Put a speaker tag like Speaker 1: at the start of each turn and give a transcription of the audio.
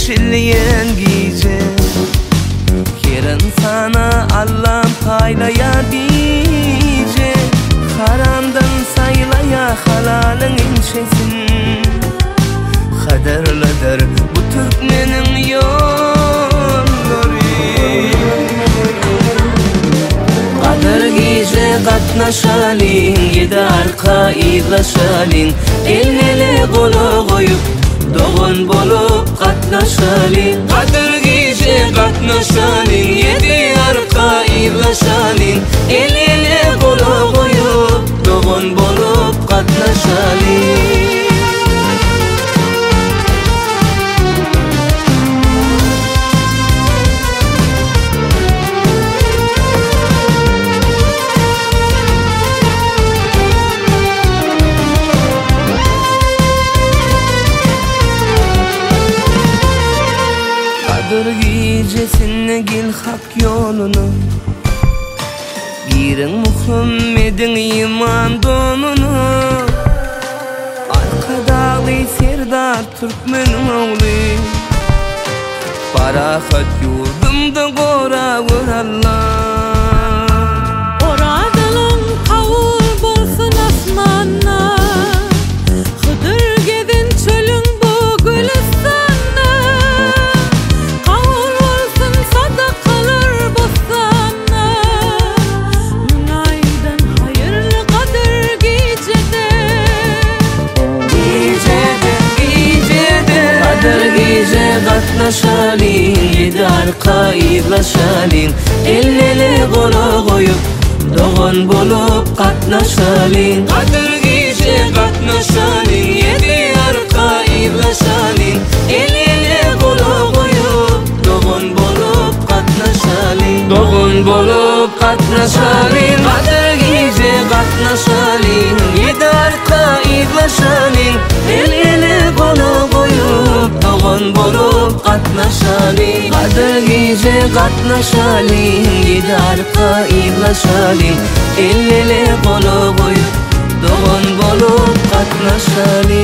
Speaker 1: yeşilleyen gece. Yarın sana Allah paylaya dice. Haramdan saylaya halalın inşesin. Kaderlidir bu Türkmenin yolları. Kader gece katnaşalin, yedi arka izlaşalin. El kolu koyup doğun bolup katnaşalin. Kader gece katnaşalin, yedi arka izlaşalin. El kolu koyup doğun bolup katnaşalin. Kader gecesine gel hak yolunu. Girin Muhammed'in iman donunu. Arkadağı Serdar Türkmen oğlu. Parahat yurdumda gora vur Allah.
Speaker 2: Oradalın kavul bolsun asmanna. Hıdır gedin çölün bu gülistanna. Kavul bolsun sadakalar bostanna. Münaydan hayırlı kadir gecede.
Speaker 1: Gecede Kader gece katnaşalin, yedi arka izlaşalin. El kolu koyup doğun bolup katnaşalin. Kader gece katnaşalin, yedi arka izlaşalin. El kolu koyup doğun bolup katnaşalin. Doğun bolup katnaşalin. Kader gece katnaşalin, yedi arka izlaşalin. El kolu koyup doğun bolup katnaşalin. Kader gece katnaşalin, yedi arka izlaşalin. El kolu koyup doğun bolup katnaşalin.